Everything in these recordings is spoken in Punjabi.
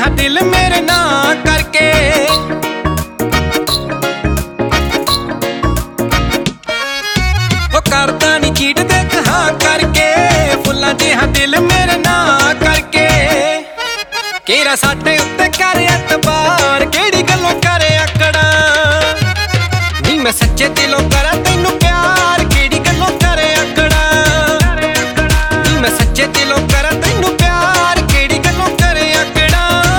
ਜਿਹਾ ਦਿਲ ਮੇਰੇ ਨਾਂ ਕਰਕੇ। ਉਹ ਕਰਦਾ ਨੀ ਚੀਟ ਦੇਖ ਹਾਂ ਕਰਕੇ, ਫੁੱਲਾਂ ਜਿਹਾ ਦਿਲ ਮੇਰੇ ਨਾਂ ਕਰਕੇ। ਕਿਹੜਾ ਸਾਡੇ ਉੱਤੇ ਕਰ ਐਤਬਾਰ, ਕਿਹੜੀ ਗੱਲੋਂ ਕਰ ਆਕੜਾਂ ਨੀ ਮੈਂ ਸੱਚੇ ਦਿਲੋਂ ਕਰਾਂ ਤੈਨੂੰ ਪਿਆਰ, ਕਿਹੜੀ ਗੱਲੋਂ ਕਰ ਆਕੜਾਂ ਨੀ ਮੈਂ ਸੱਚੇ ਦਿਲੋਂ ਕਰਾਂ ਤੈਨੂੰ ਪਿਆਰ, ਕਿਹੜੀ ਗੱਲੋਂ ਕਰ ਆਕੜਾਂ।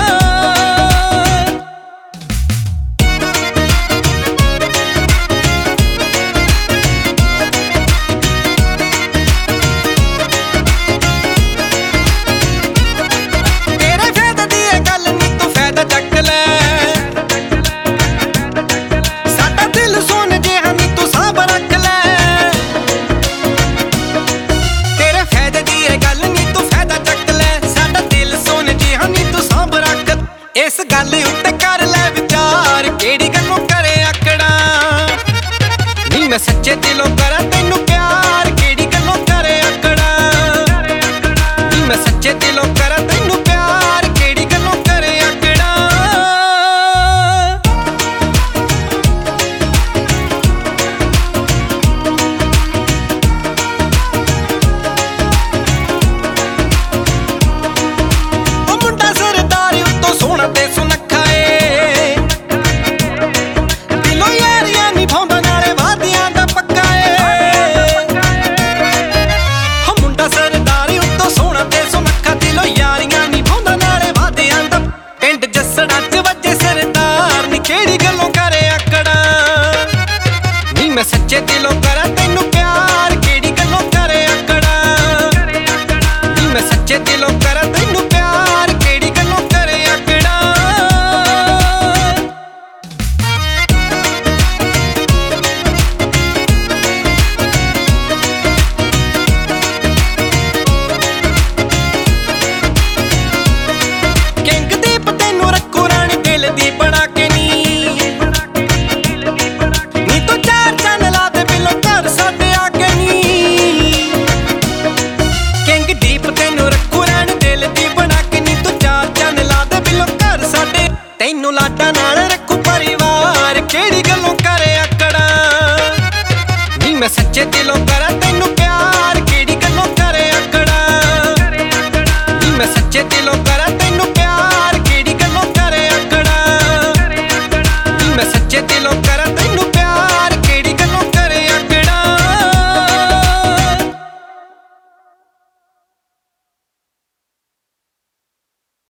ਤੇਰੇ ਫਾਇਦੇ ਦੀ ਇਹ ਗੱਲ ਨੀ ਤੂੰ ਫਾਇਦਾ ਚੱਕ ਲੈ, ਸਾਡਾ ਦਿਲ ਸੋਨੇ ਜਿਹਾ ਨੀ ਤੂੰ ਸਾਂਭ ਰੱਖ ਲੈ। ਤੇਰੇ ਫਾਇਦੇ ਦੀ ਇਹ ਗੱਲ ਨੀ ਤੂੰ ਫਾਇਦਾ ਚੱਕ ਲੈ, ਸਾਡਾ ਦਿਲ ਸੋਨੇ ਜਿਹਾ ਨੀ ਤੂੰ ਸਾਂਭ ਰੱਖ। ਇਸ ਗੱਲ ਉੱਤੇ ਕਰ ਲੈ ਵਿਚਾਰ, ਕਿਹੜੀ ਗੱਲੋਂ ਕਰ ਆਕੜਾਂ ਨੀ ਮੈਂ ਸੱਚੇ ਦਿਲੋਂ ਕਰਾਂ ਤੈਨੂੰ ਪਿਆਰ, ਕਿਹੜੀ ਗੱਲੋਂ ਕਰ ਆਕੜਾਂ ਨੀ ਮੈਂ ਸੱਚੇ ਦਿਲੋਂ ਕਰਾਂ ਤੈਨੂੰ ਪਿਆਰ, ਕਿਹੜੀ ਗੱਲੋਂ ਕਰ ਆਕੜਾਂ। ਉਹ ਮੁੰਡਾ ਸਰਦਾਰ ਉੱਤੋਂ ਸੋਹਣਾ ਤੇ ਸੁਨੱਖਾ ਏ, ਦਿਲੋਂ ਯਾਰੀਆਂ ਨਿਭਾਉਂਦਾ ਨਾਲੇ ਵਾਅਦਿਆਂ ਦਾ ਪੱਕਾ ਏ। ਉਹ ਮੁੰਡਾ ਸਰਦਾਰ ਉੱਤੋਂ ਸੋਹਣਾ ਤੇ ਸੁਨੱਖਾ, ਦਿਲੋਂ ਯਾਰੀਆਂ ਨਿਭਾਉਂਦਾ ਨਾਲੇ ਵਾਅਦਿਆਂ ਦਾ। ਪਿੰਡ ਜੱਸੜਾਂ 'ਚ ਵੱਜੇ ਸਰਦਾਰ ਨੀ, ਕਿਹੜੀ ਗੱਲੋਂ ਕਰ ਆਕੜਾਂ ਨੀ ਮੈਂ ਸੱਚੇ ਦਿਲੋਂ ਕਰਾਂ ਤੈਨੂੰ ਪਿਆਰ, ਕਿਹੜੀ ਗੱਲੋਂ ਕਰ ਆਕੜਾਂ ਨੀ ਮੈਂ ਸੱਚੇ ਦਿਲੋਂ ਕਰਾਂ ਤੈਨੂੰ ਪਿਆਰ, ਕਿਹੜੀ ਗੱਲੋਂ ਕਰ ਆਕੜਾਂ। ਕਿੰਗ ਦੀਪ ਤੈਨੂੰ ਰੱਖੂ ਰਾਣੀ ਦਿਲ ਦੀ ਬਣਾ ਕੇ ਨੀ ਤੂੰ ਚਾਰ ਚੰਨ ਲਾ ਦੇ ਬਿੱਲੋ ਘਰ ਸਾਡੇ ਆ ਕੇ ਨੀ। ਕਿੰਗ ਦੀਪ ਤੈਨੂੰ ਰੱਖੂ ਰਾਣੀ ਦਿਲ ਦੀ ਬਣਾ ਕੇ ਨੀ ਤੂੰ ਚਾਰ ਚੰਨ ਲਾ ਦੇ ਬਿੱਲੋ ਘਰ ਸਾਡੇ। ਤੈਨੂੰ ਲਾਡਾਂ ਨਾਲ ਰੱਖੂ ਪਰਿਵਾਰ, ਕਿਹੜੀ ਗੱਲੋਂ ਕਰ ਆਕੜਾਂ ਨੀ ਮੈਂ ਸੱਚੇ ਦਿਲੋਂ ਕਰਾਂ ਤੈਨੂੰ ਪਿਆਰ, ਕਿਹੜੀ ਗੱਲੋਂ ਕਰ ਆਕੜਾਂ ਨੀ ਮੈਂ ਸੱਚੇ ਦਿਲੋਂ ਕਰਾਂ